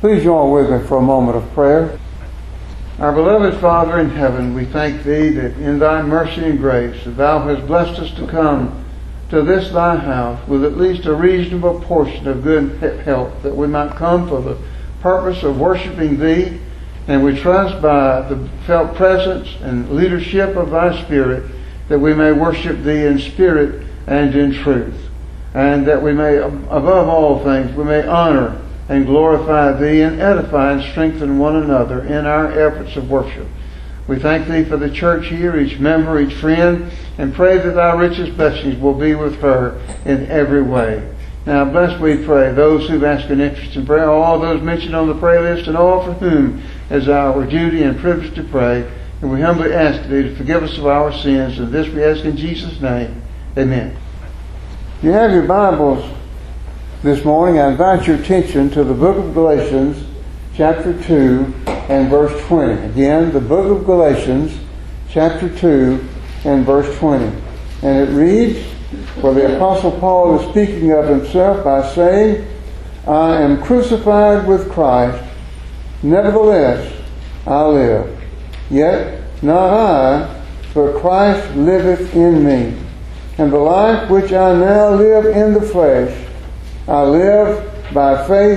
Please join with me for a moment of prayer. Our beloved Father in heaven, we thank Thee that in Thy mercy and grace that Thou hast blessed us to come to this Thy house with at least a reasonable portion of good health, that we might come for the purpose of worshiping Thee, and we trust by the felt presence and leadership of Thy Spirit that we may worship Thee in spirit and in truth, and that we may, above all things, we may honor and glorify Thee and edify and strengthen one another in our efforts of worship. We thank Thee for the church here, each member, each friend, and pray that Thy richest blessings will be with her in every way. Now bless, we pray, those who've asked an interest in prayer, all those mentioned on the prayer list, and all for whom is our duty and privilege to pray. And we humbly ask Thee to forgive us of our sins, and this we ask in Jesus' name. Amen. If you have your Bibles this morning, I invite your attention to the book of Galatians, chapter 2 and verse 20. Again, the book of Galatians, chapter 2 and verse 20. And it reads, for the Apostle Paul is speaking of himself by saying, I am crucified with Christ, nevertheless I live. Yet not I, but Christ liveth in me. And the life which I now live in the flesh, I live by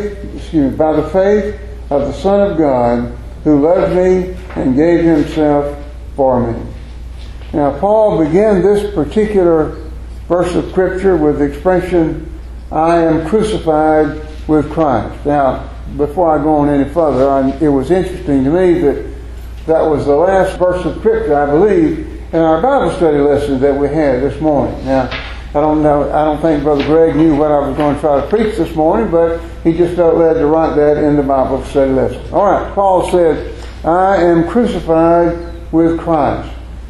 the faith of the Son of God, who loved me and gave himself for me. Now Paul began this particular verse of Scripture with the expression, I am crucified with Christ. Now, before I go on any further, it was interesting to me that was the last verse of Scripture, I believe, in our Bible study lesson that we had this morning. Now, I don't think Brother Greg knew what I was going to try to preach this morning, but he just felt led to write that in the Bible study lesson. All right, Paul said, I am crucified with Christ.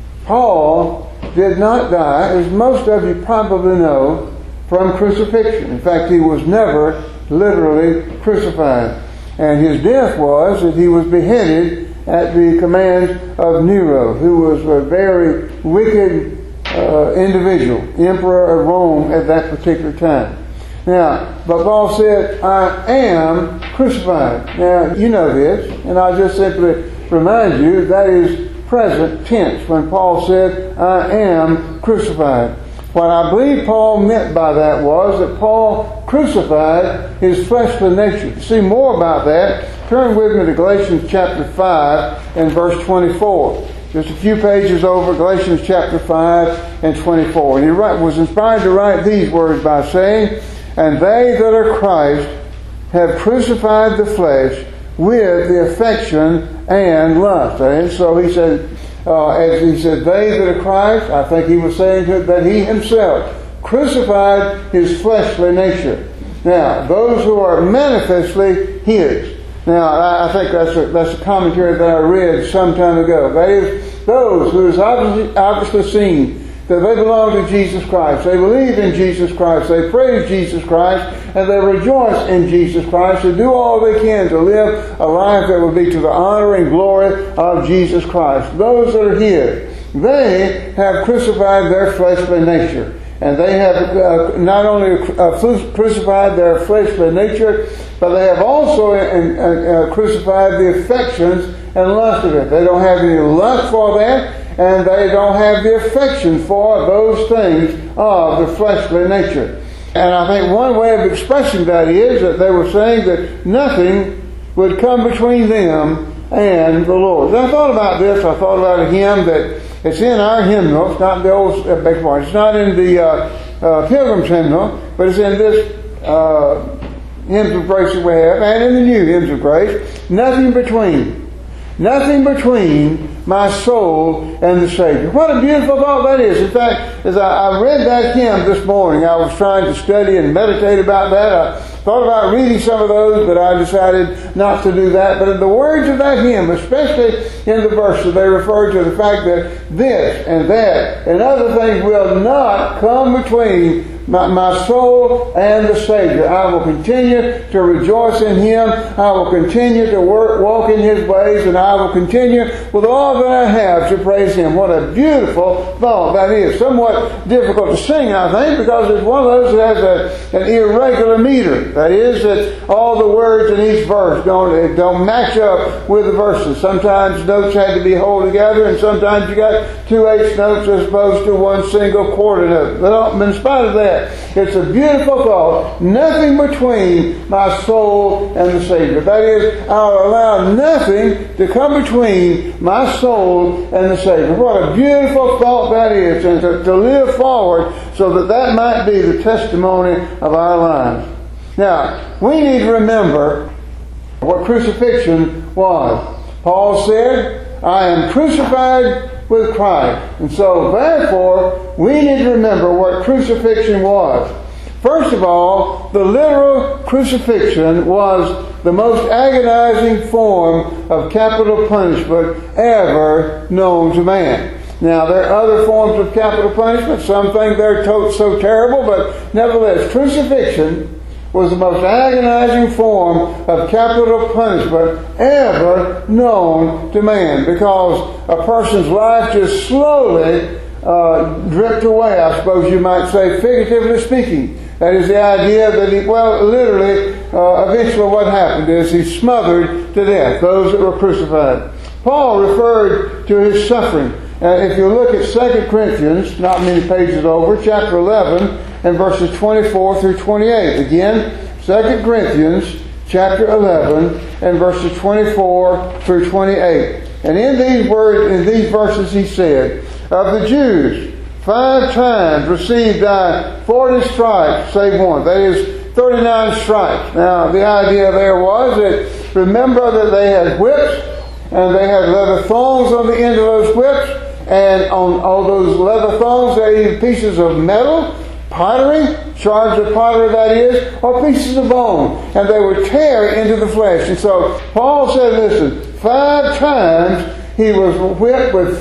Paul did not die, as most of you probably know, from crucifixion. In fact, he was never literally crucified. And his death was that he was beheaded at the command of Nero, who was a very wicked individual, emperor of Rome at that particular time. Now, but Paul said, I am crucified. Now, you know this, and I'll just simply remind you that is present tense when Paul said, I am crucified. What I believe Paul meant by that was that Paul crucified his fleshly nature. To see more about that, turn with me to Galatians chapter 5 and verse 24. Just a few pages over, Galatians chapter 5 and 24. And he was inspired to write these words by saying, and they that are Christ have crucified the flesh with the affection and lust. And so he said, as he said, they that are Christ, I think he was saying that he himself crucified his fleshly nature. Now, those who are manifestly his. Now, I think that's a commentary that I read some time ago. That is, those who is obviously seen that they belong to Jesus Christ. They believe in Jesus Christ. They praise Jesus Christ. And they rejoice in Jesus Christ. They do all they can to live a life that will be to the honor and glory of Jesus Christ. Those that are His, they have crucified their fleshly nature. And they have not only crucified their fleshly nature, but they have also crucified the affections and lust of it. They don't have any lust for that, and they don't have the affection for those things of the fleshly nature. And I think one way of expressing that is that they were saying that nothing would come between them and the Lord. And I thought about this. I thought about a hymn that it's in our hymnal. It's not in the old, it's not in the Pilgrim's hymnal, but it's in this hymns of grace that we have, and in the new hymns of grace. Nothing between. Nothing between my soul and the Savior. What a beautiful thought that is. In fact, as I read that hymn this morning, I was trying to study and meditate about that. I thought about reading some of those, but I decided not to do that. But in the words of that hymn, especially in the verses, they refer to the fact that this and that and other things will not come between my soul and the Savior. I will continue to rejoice in Him. I will continue to walk in His ways, and I will continue with all that I have to praise Him. What a beautiful thought that is. Somewhat difficult to sing, I think, because it's one of those that has an irregular meter. That is, that all the words in each verse don't match up with the verses. Sometimes notes had to be held together, and sometimes you got 2 eighths notes as opposed to one single quarter note. But in spite of that, it's a beautiful thought. Nothing between my soul and the Savior. That is, I'll allow nothing to come between my soul and the Savior. What a beautiful thought that is, and to live forward so that might be the testimony of our lives. Now, we need to remember what crucifixion was. Paul said, I am crucified with Christ. And so, therefore, we need to remember what crucifixion was. First of all, the literal crucifixion was the most agonizing form of capital punishment ever known to man. Now, there are other forms of capital punishment. Some think they're so terrible, but nevertheless, crucifixion was the most agonizing form of capital punishment ever known to man, because a person's life just slowly dripped away, I suppose you might say, figuratively speaking. That is the idea that literally, eventually what happened is he smothered to death those that were crucified. Paul referred to his suffering. If you look at 2 Corinthians, not many pages over, chapter 11, and verses 24 through 28. Again, 2 Corinthians chapter 11 and verses 24 through 28. And in these verses he said, of the Jews, 5 times received I 40 stripes, save one. That is 39 stripes. Now, the idea there was that, remember that they had whips, and they had leather thongs on the end of those whips, and on all those leather thongs they had pieces of metal, pottery, shards of pottery that is, or pieces of bone, and they would tear into the flesh. And so Paul said, listen, 5 times he was whipped with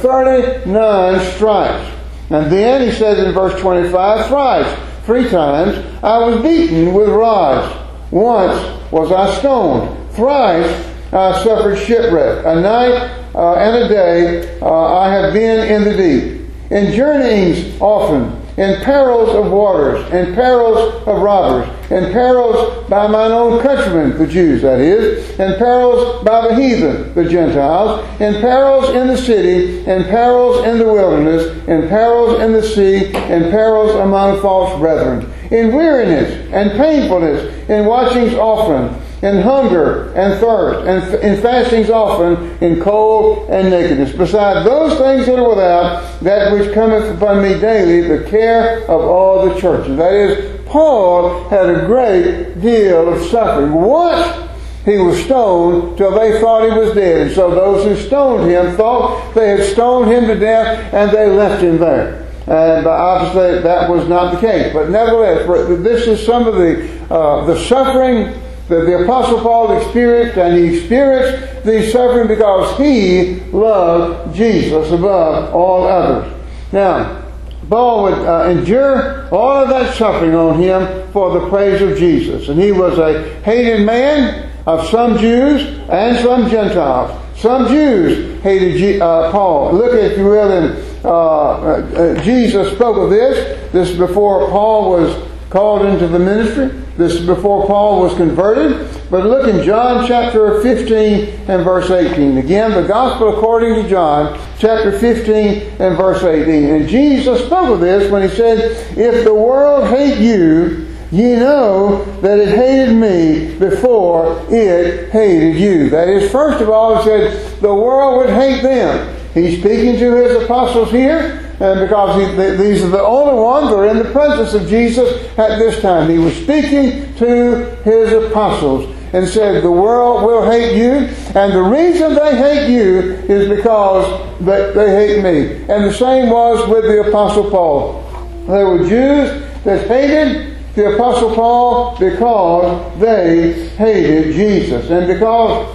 39 stripes. And then he says in verse 25, thrice, 3 times, I was beaten with rods. Once was I stoned. Thrice I suffered shipwreck. A night and a day I have been in the deep. In journeyings often, in perils of waters, in perils of robbers, in perils by mine own countrymen, the Jews that is, in perils by the heathen, the Gentiles, in perils in the city, in perils in the wilderness, in perils in the sea, in perils among false brethren, in weariness and painfulness, in watchings often, in hunger and thirst, and in fastings often, in cold and nakedness. Beside those things that are without, that which cometh upon me daily, the care of all the churches. That is, Paul had a great deal of suffering. Once he was stoned till they thought he was dead. And so those who stoned him thought they had stoned him to death, and they left him there. And obviously that was not the case. But nevertheless, this is some of the suffering that the Apostle Paul experienced, and he experienced the suffering because he loved Jesus above all others. Now, Paul would endure all of that suffering on him for the praise of Jesus. And he was a hated man of some Jews and some Gentiles. Some Jews hated Paul. Look, if you will, in Jesus spoke of this. This is before Paul was called into the ministry. This is before Paul was converted. But look in John chapter 15 and verse 18. Again, the Gospel according to John chapter 15 and verse 18. And Jesus spoke of this when he said, if the world hate you, ye know that it hated me before it hated you. That is, first of all, he said the world would hate them. He's speaking to his apostles here. And because these are the only ones that are in the presence of Jesus at this time. He was speaking to his apostles and said, the world will hate you. And the reason they hate you is because they hate me. And the same was with the Apostle Paul. There were Jews that hated the Apostle Paul because they hated Jesus. And because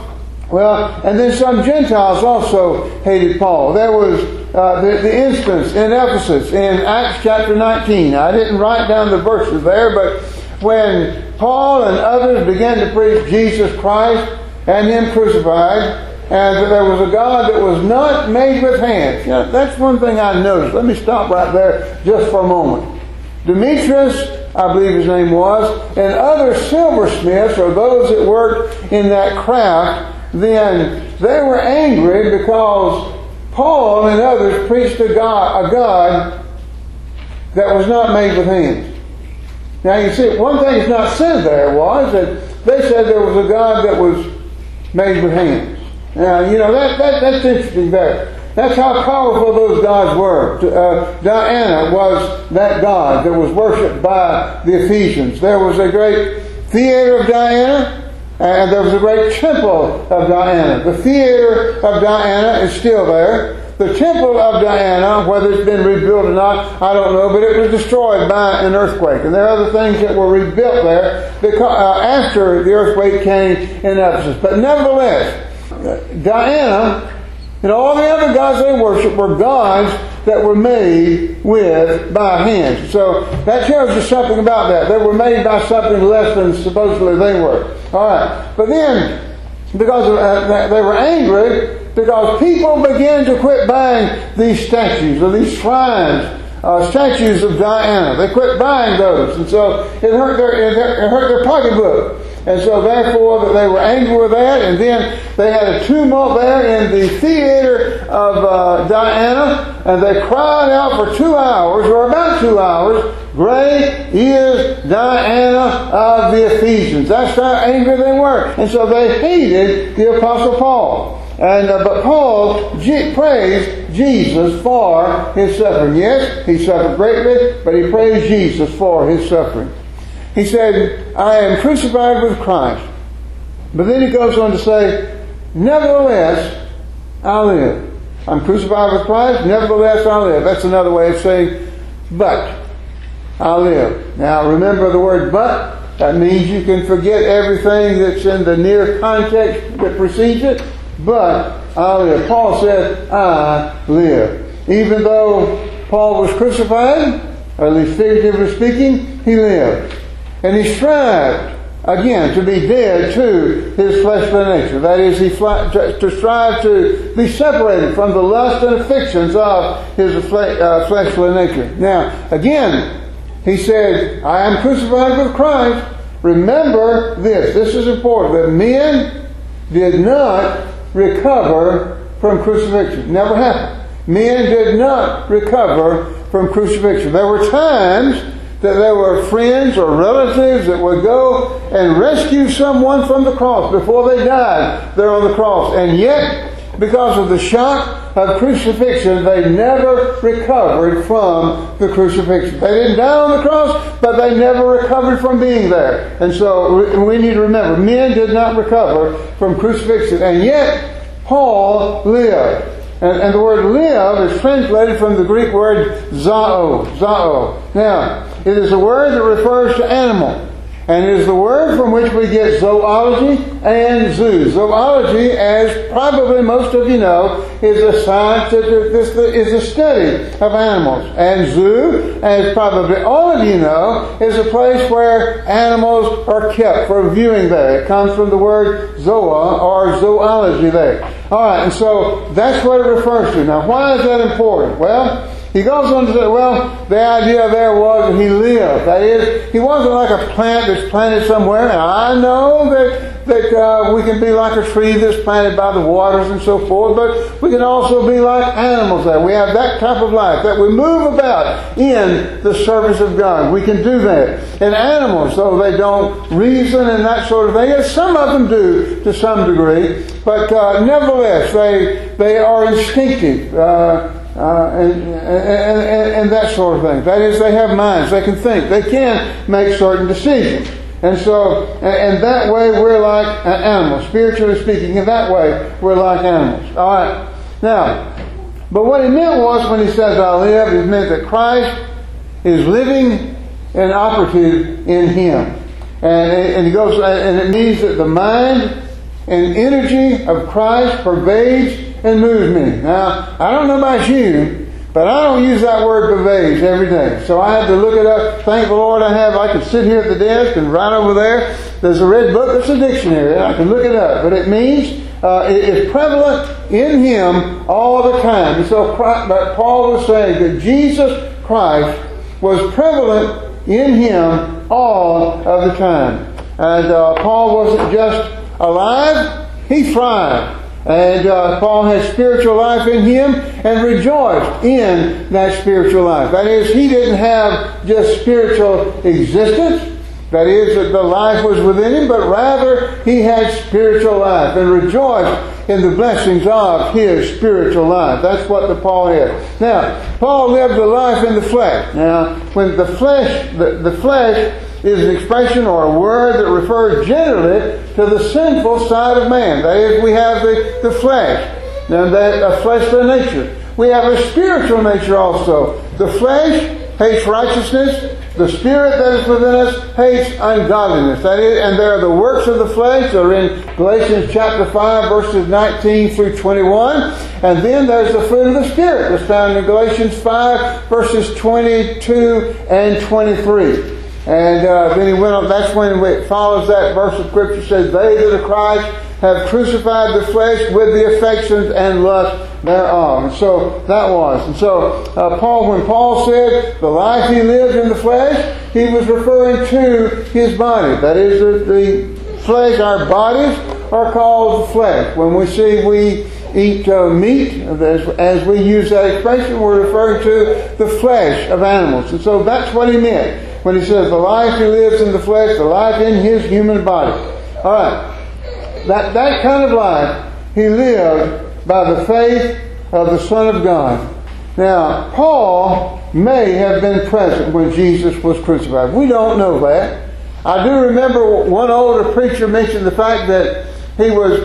Well, and then some Gentiles also hated Paul. There was the instance in Ephesus in Acts chapter 19. I didn't write down the verses there, but when Paul and others began to preach Jesus Christ and Him crucified, and that there was a God that was not made with hands. You know, that's one thing I noticed. Let me stop right there just for a moment. Demetrius, I believe his name was, and other silversmiths, or those that worked in that craft, then they were angry because Paul and others preached a God that was not made with hands. Now you see, one thing that's not said there was that they said there was a God that was made with hands. Now, you know, that's interesting there. That's how powerful those gods were. Diana was that god that was worshipped by the Ephesians. There was a great theater of Diana, and there was a great temple of Diana. The theater of Diana is still there. The temple of Diana, whether it's been rebuilt or not, I don't know, but it was destroyed by an earthquake. And there are other things that were rebuilt there because, after the earthquake came in Ephesus. But nevertheless, Diana and all the other gods they worshiped were gods that were made by hands. So that tells you something about that. They were made by something less than supposedly they were. All right. But then, because they were angry, because people began to quit buying these statues or these shrines, statues of Diana. They quit buying those, and so it hurt their pocketbook. And so therefore they were angry with that, and then they had a tumult there in the theater of Diana, and they cried out for 2 hours, or about 2 hours, "Great is Diana of the Ephesians." That's how angry they were. And so they hated the Apostle Paul. But Paul praised Jesus for his suffering. Yes, he suffered greatly, but he praised Jesus for his suffering. He said, "I am crucified with Christ." But then he goes on to say, "Nevertheless, I live." I'm crucified with Christ, nevertheless I live. That's another way of saying, "But I live." Now remember the word "but." That means you can forget everything that's in the near context that precedes it. But I live. Paul said, "I live." Even though Paul was crucified, or at least figuratively speaking, he lived. And he strived, again, to be dead to his fleshly nature. That is, to strive to be separated from the lust and affections of his fleshly nature. Now, again, he said, "I am crucified with Christ." Remember this. This is important. That men did not recover from crucifixion. Never happened. Men did not recover from crucifixion. There were times that there were friends or relatives that would go and rescue someone from the cross before they died there on the cross. And yet, because of the shock of crucifixion, they never recovered from the crucifixion. They didn't die on the cross, but they never recovered from being there. And so we need to remember, men did not recover from crucifixion. And yet, Paul lived. And the word live is translated from the Greek word zao. Zao. Now, it is a word that refers to animal. And it is the word from which we get zoology and zoo. Zoology, as probably most of you know, is a study of animals. And zoo, as probably all of you know, is a place where animals are kept for viewing there. It comes from the word zoa or zoology there. All right, and so that's what it refers to. Now, why is that important? Well, he goes on to say, the idea there was that he lived. That is, he wasn't like a plant that's planted somewhere. Now, I know that we can be like a tree that's planted by the waters and so forth, but we can also be like animals there. We have that type of life, that we move about in the service of God. We can do that. And animals, though they don't reason and that sort of thing, yes, some of them do to some degree, but nevertheless, they are instinctive. And that sort of thing. That is, they have minds. They can think. They can make certain decisions. And so, and that way we're like animals. Spiritually speaking, in that way we're like animals. All right. Now, but what he meant was when he says "I live," it meant that Christ is living and operative in him. And he goes, and it means that the mind and energy of Christ pervades and moves me. Now, I don't know about you, but I don't use that word pervades every day. So I had to look it up. Thank the Lord I can sit here at the desk and right over there's a red book that's a dictionary. I can look it up. But it means it is prevalent in Him all the time. And so Paul was saying that Jesus Christ was prevalent in Him all of the time. And Paul wasn't just alive, he thrived. And Paul had spiritual life in him and rejoiced in that spiritual life. That is, he didn't have just spiritual existence. That is, that the life was within him, but rather he had spiritual life and rejoiced in the blessings of his spiritual life. That's what Paul had. Now, Paul lived a life in the flesh. Now, when the flesh is an expression or a word that refers generally to the sinful side of man. That is, we have the flesh, now that a fleshly nature. We have a spiritual nature also. The flesh hates righteousness. The spirit that is within us hates ungodliness. That is, and there are the works of the flesh that are in Galatians chapter 5, verses 19 through 21. And then there's the fruit of the Spirit that's found in Galatians 5, verses 22 and 23. And then he went on, that's when it follows that verse of Scripture, says, they that are Christ have crucified the flesh with the affections and lusts thereof. And so that was. And so when Paul said the life he lived in the flesh, he was referring to his body. That is, the flesh, our bodies are called the flesh. When we eat meat, as we use that expression, we're referring to the flesh of animals. And so that's what he meant when he says the life he lives in the flesh, the life in his human body. All right. That kind of life he lived by the faith of the Son of God. Now, Paul may have been present when Jesus was crucified. We don't know that. I do remember one older preacher mentioned the fact that he was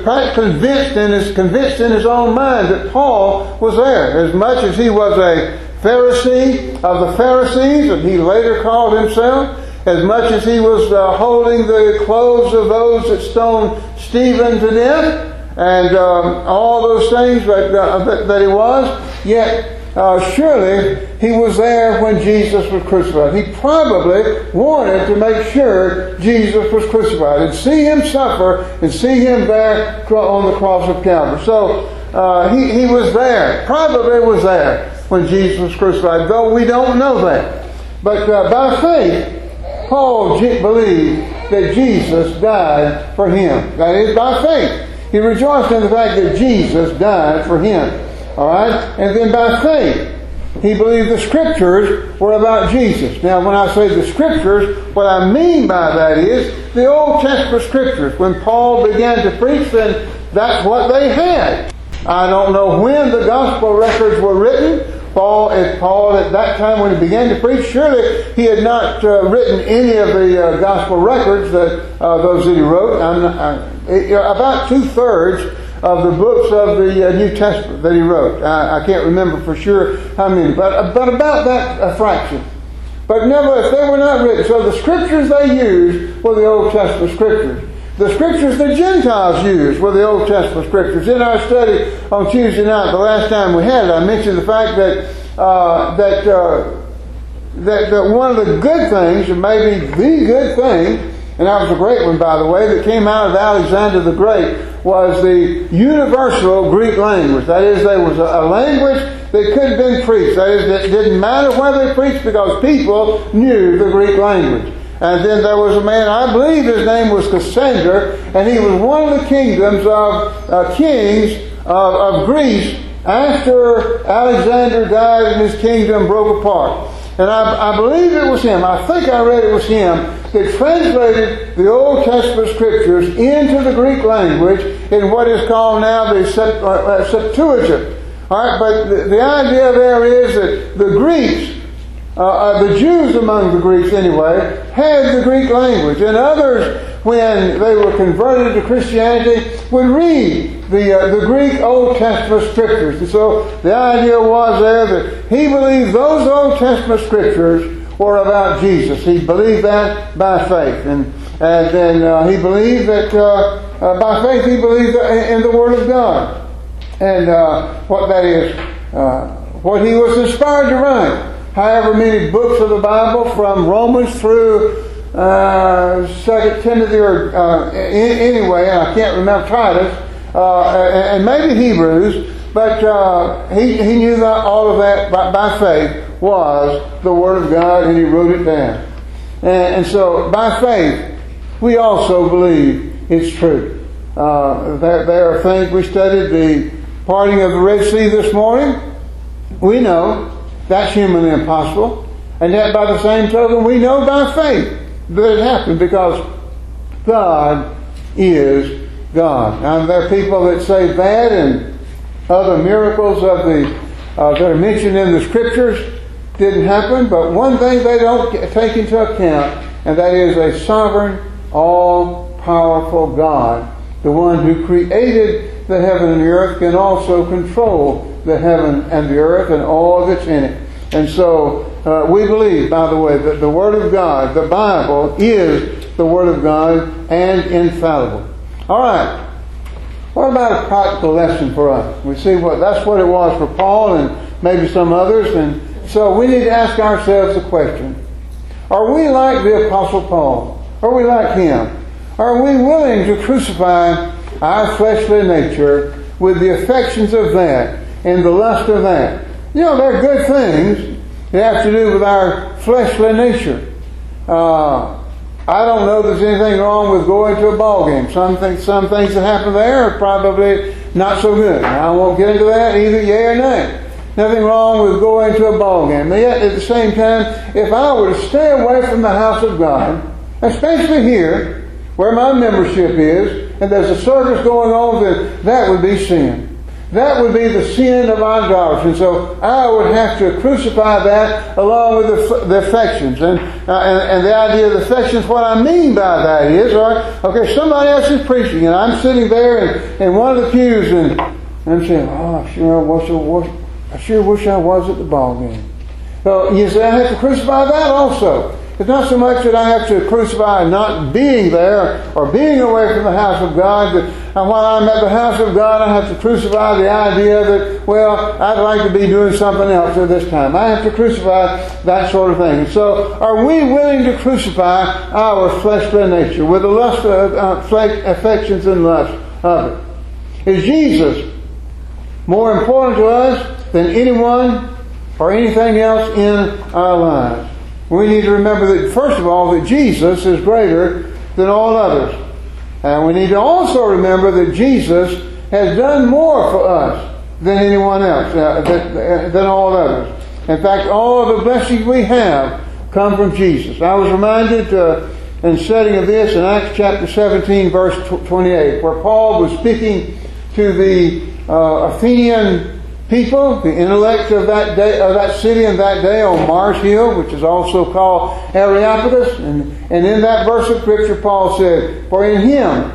convinced in his own mind that Paul was there. As much as he was a Pharisee of the Pharisees, and he later called himself, as much as he was holding the clothes of those that stoned Stephen to death, and all those things that he was, yet surely he was there when Jesus was crucified. He probably wanted to make sure Jesus was crucified and see him suffer and see him there on the cross of Calvary. So he was there, probably was there when Jesus was crucified, though we don't know that. But by faith, Paul believed that Jesus died for him. That is, by faith. He rejoiced in the fact that Jesus died for him. All right? And then by faith, he believed the Scriptures were about Jesus. Now, when I say the Scriptures, what I mean by that is the Old Testament Scriptures. When Paul began to preach, then that's what they had. I don't know when the Gospel records were written. Paul at that time when he began to preach, surely he had not written any of the Gospel records, those that he wrote. About 2/3 of the books of the New Testament that he wrote. I can't remember for sure how many, but about that fraction. But nevertheless, they were not written. So the Scriptures they used were the Old Testament Scriptures. The Scriptures the Gentiles used were the Old Testament Scriptures. In our study on Tuesday night, the last time we had it, I mentioned the fact that one of the good things, and maybe the good thing, and that was a great one, by the way, that came out of Alexander the Great, was the universal Greek language. That is, there was a language that could have been preached. That is, it didn't matter where they preached because people knew the Greek language. And then there was a man, I believe his name was Cassander, and he was one of the kings of Greece after Alexander died and his kingdom broke apart. And I believe it was him, I think I read it was him, that translated the Old Testament Scriptures into the Greek language in what is called now the Septuagint. All right, but the idea there is that the Greeks, the Jews among the Greeks anyway, had the Greek language. And others, when they were converted to Christianity, would read the Greek Old Testament Scriptures. And so the idea was there that he believed those Old Testament Scriptures were about Jesus. He believed that by faith. And And then he believed that, by faith, he believed in the Word of God. And what that is, what he was inspired to write. However many books of the Bible, from Romans through 2 Timothy, or anyway, I can't remember, Titus, and maybe Hebrews, but he knew that all of that by faith was the Word of God, and he wrote it down. And so, by faith, we also believe it's true. There are things, we studied the parting of the Red Sea this morning. We know that's humanly impossible. And yet, by the same token, we know by faith that it happened, because God is God. Now, there are people that say that and other miracles of that are mentioned in the Scriptures didn't happen, but one thing they don't take into account, and that is a sovereign, all-powerful God, the one who created the heaven and the earth, can also control the heaven and the earth and all that's in it. And so we believe, by the way, that the Word of God, the Bible, is the Word of God and infallible. All right. What about a practical lesson for us? We see that's what it was for Paul and maybe some others. And so we need to ask ourselves the question, are we like the Apostle Paul? Are we like him? Are we willing to crucify our fleshly nature with the affections of that and the lust of that? You know, they're good things that have to do with our fleshly nature. I don't know there's anything wrong with going to a ball game. Some things that happen there are probably not so good. I won't get into that either, yea or nay. Nothing wrong with going to a ball game. But yet, at the same time, if I were to stay away from the house of God, especially here, where my membership is, and there's a service going on, then that would be sin. That would be the sin of idolatry. And so I would have to crucify that along with the affections. And the idea of the affections, what I mean by that is, okay, somebody else is preaching, and I'm sitting there in one of the pews, and I'm saying, I sure wish I was at the ball game. So you say, I have to crucify that also. It's not so much that I have to crucify not being there or being away from the house of God, but while I'm at the house of God, I have to crucify the idea that, well, I'd like to be doing something else at this time. I have to crucify that sort of thing. So, are we willing to crucify our fleshly nature with the lust of affections and lust of it? Is Jesus more important to us than anyone or anything else in our lives? We need to remember that, first of all, that Jesus is greater than all others. And we need to also remember that Jesus has done more for us than anyone else, than all others. In fact, all of the blessings we have come from Jesus. I was reminded in studying of this in Acts chapter 17, verse 28, where Paul was speaking to the Athenian people, the intellect of that day, of that city and that day on Mars Hill, which is also called Areopagus. And in that verse of Scripture, Paul said, "For in Him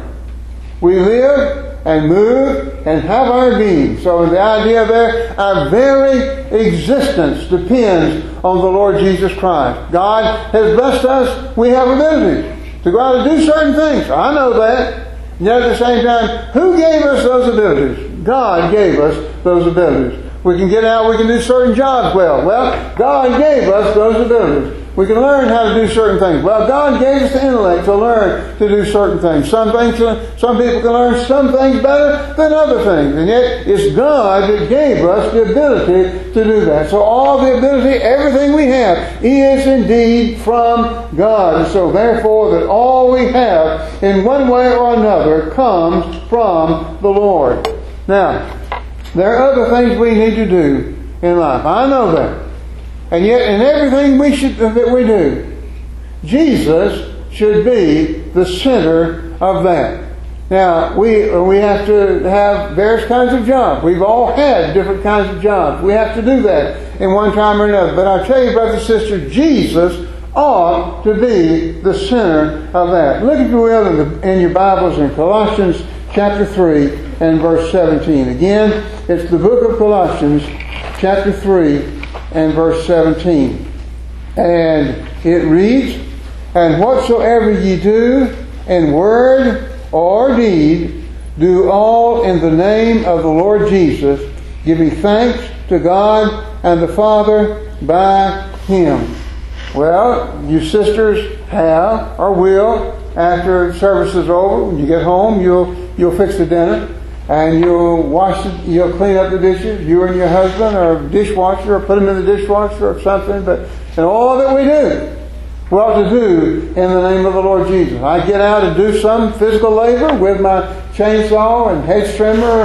we live and move and have our being." So the idea there, our very existence depends on the Lord Jesus Christ. God has blessed us. We have abilities to go out and do certain things. I know that. Yet at the same time, who gave us those abilities? God gave us those abilities. We can get out, we can do certain jobs well. Well, God gave us those abilities. We can learn how to do certain things. Well, God gave us the intellect to learn to do certain things. Some people can learn some things better than other things. And yet, it's God that gave us the ability to do that. So all the ability, everything we have, is indeed from God. And so therefore, that all we have, in one way or another, comes from the Lord. Now, there are other things we need to do in life. I know that. And yet, in everything that we do, Jesus should be the center of that. Now, we have to have various kinds of jobs. We've all had different kinds of jobs. We have to do that in one time or another. But I tell you, brothers and sisters, Jesus ought to be the center of that. Look, if you will, in your Bibles in Colossians chapter 3 and verse 17. Again, it's the book of Colossians chapter 3 and verse 17. And it reads, And whatsoever ye do in word or deed, do all in the name of the Lord Jesus, giving thanks to God and the Father by Him. Well, you sisters have or will, after service is over, when you get home, you'll fix the dinner and you'll wash it, you'll clean up the dishes, you and your husband, or dishwasher, or put them in the dishwasher or something. And all that we do, we ought to do in the name of the Lord Jesus. I get out and do some physical labor with my chainsaw and hedge trimmer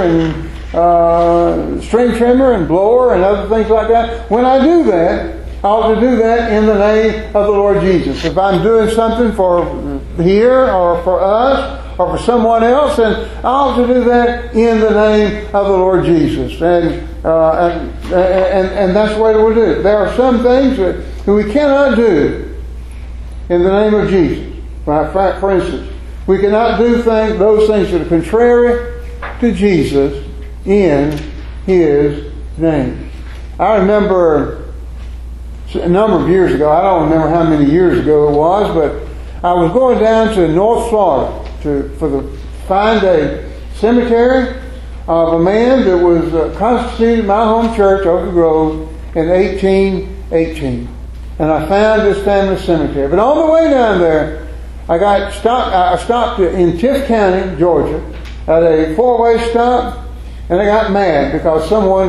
and string trimmer and blower and other things like that. When I do that, I ought to do that in the name of the Lord Jesus. If I'm doing something for here or for us or for someone else, then I ought to do that in the name of the Lord Jesus. And that's the way we'll do it. There are some things that we cannot do in the name of Jesus. For instance, we cannot do those things that are contrary to Jesus in His name. I remember a number of years ago, I don't remember how many years ago it was, but I was going down to North Florida for the find a cemetery of a man that was constituted my home church, Oak Grove, in 1818. And I found this family cemetery. But on the way down there, I stopped in Tift County, Georgia, at a four-way stop, and I got mad because someone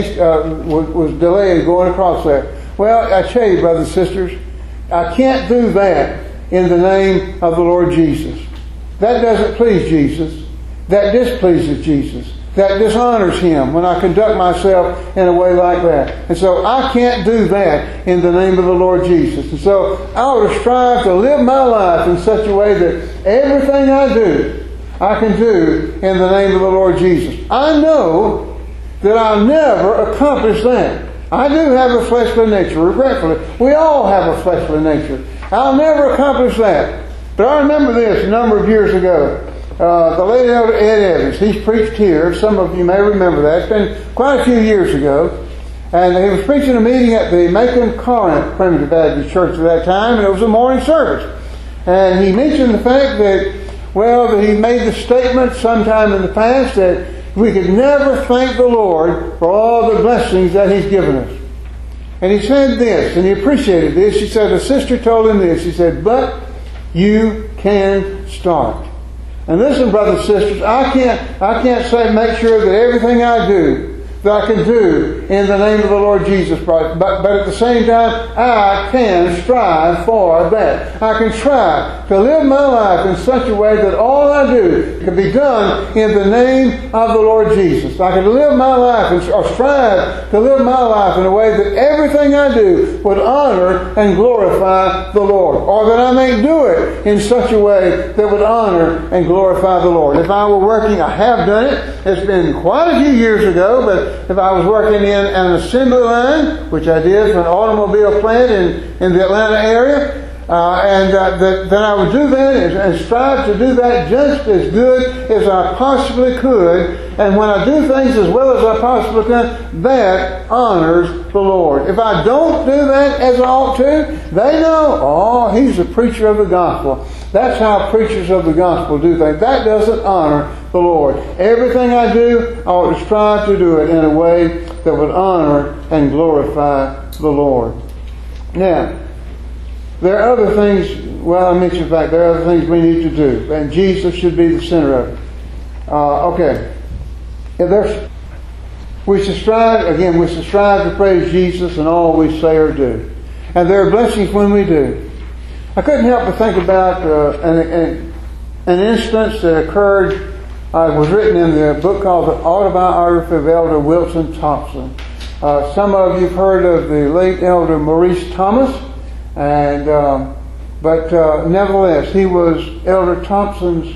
was delayed going across there. Well, I tell you, brothers and sisters, I can't do that in the name of the Lord Jesus. That doesn't please Jesus. That displeases Jesus. That dishonors Him when I conduct myself in a way like that. And so I can't do that in the name of the Lord Jesus. And so I ought to strive to live my life in such a way that everything I do, I can do in the name of the Lord Jesus. I know that I'll never accomplish that. I do have a fleshly nature, regretfully. We all have a fleshly nature. I'll never accomplish that. But I remember this a number of years ago. The late Elder Ed Evans, he's preached here. Some of you may remember that. It's been quite a few years ago. And he was preaching a meeting at the Macon Corinth Primitive Baptist Church at that time, and it was a morning service. And he mentioned the fact that, that he made the statement sometime in the past that we could never thank the Lord for all the blessings that He's given us. And he said this, and he appreciated this. He said, a sister told him this. He said, but you can start. And listen, brothers and sisters, I can't make sure that everything I do, that I can do in the name of the Lord Jesus Christ. But at the same time, I can strive for that. I can try to live my life in such a way that all I do can be done in the name of the Lord Jesus. I can live my life or strive to live my life in a way that everything I do would honor and glorify the Lord. Or that I may do it in such a way that would honor and glorify the Lord. If I were working, I have done it. It's been quite a few years ago, but if I was working in an assembly line, which I did for an automobile plant in the Atlanta area, then I would do that and strive to do that just as good as I possibly could. And when I do things as well as I possibly can, that honors the Lord. If I don't do that as I ought to, they know, he's a preacher of the gospel. That's how preachers of the gospel do things. That doesn't honor the Lord. Everything I do, I ought to strive to do it in a way that would honor and glorify the Lord. Now, there are other things, I mentioned the fact there are other things we need to do. And Jesus should be the center of it. Okay. We should strive to praise Jesus in all we say or do. And there are blessings when we do. I couldn't help but think about an instance that occurred, was written in the book called The Autobiography of Elder Wilson Thompson. Some of you have heard of the late Elder Maurice Thomas. But nevertheless, he was Elder Thompson's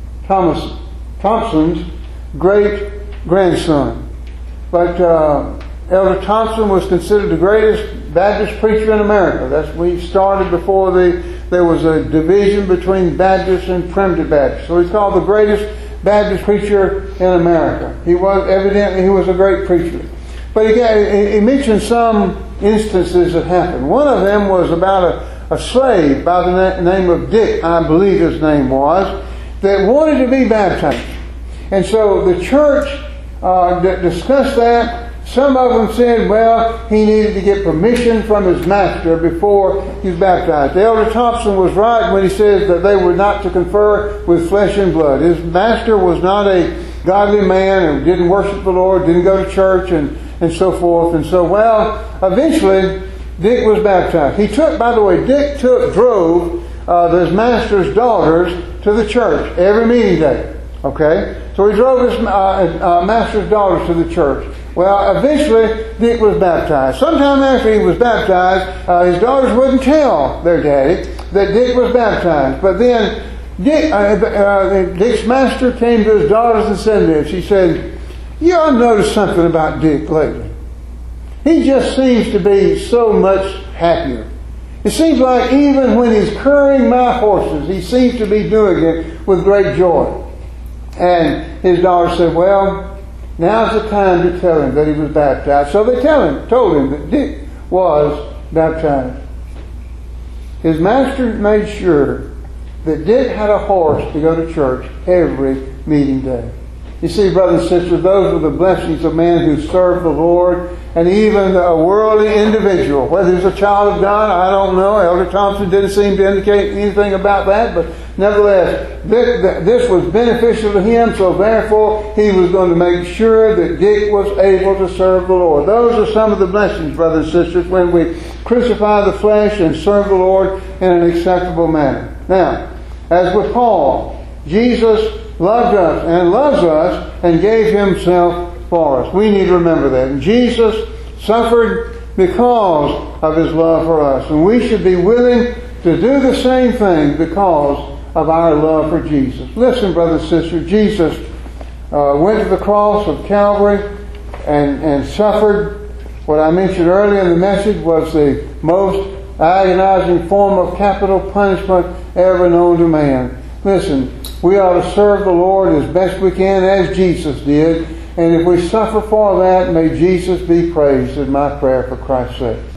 great grandson. But Elder Thompson was considered the greatest Baptist preacher in America. We started before there was a division between Baptists and Primitive Baptists. So he's called the greatest Baptist preacher in America. He was a great preacher. But he mentioned some instances that happened. One of them was about a slave by the name of Dick, I believe his name was, that wanted to be baptized. And so the church that discussed that, some of them said, well, he needed to get permission from his master before he was baptized. Elder Thompson was right when he says that they were not to confer with flesh and blood. His master was not a godly man and didn't worship the Lord, didn't go to church and so forth. And so, eventually Dick was baptized. Dick drove his master's daughters to the church every meeting day. Okay? So he drove his master's daughters to the church. Well, eventually, Dick was baptized. Sometime after he was baptized, his daughters wouldn't tell their daddy that Dick was baptized. But then Dick's master came to his daughters and said this. He said, I've noticed something about Dick lately. He just seems to be so much happier. It seems like even when he's currying my horses, he seems to be doing it with great joy. And his daughter said, well, now's the time to tell him that he was baptized. So they told him that Dick was baptized. His master made sure that Dick had a horse to go to church every meeting day. You see, brothers and sisters, those are the blessings of men who serve the Lord, and even a worldly individual. Whether he's a child of God, I don't know. Elder Thompson didn't seem to indicate anything about that, but nevertheless, this was beneficial to him, so therefore he was going to make sure that Dick was able to serve the Lord. Those are some of the blessings, brothers and sisters, when we crucify the flesh and serve the Lord in an acceptable manner. Now, as with Paul, Jesus loved us and loves us and gave himself for us. We need to remember that. And Jesus suffered because of his love for us. And we should be willing to do the same thing because of our love for Jesus. Listen, brothers and sisters, Jesus went to the cross of Calvary and suffered. What I mentioned earlier in the message was the most agonizing form of capital punishment ever known to man. Listen, we ought to serve the Lord as best we can as Jesus did. And if we suffer for that, may Jesus be praised, is my prayer for Christ's sake.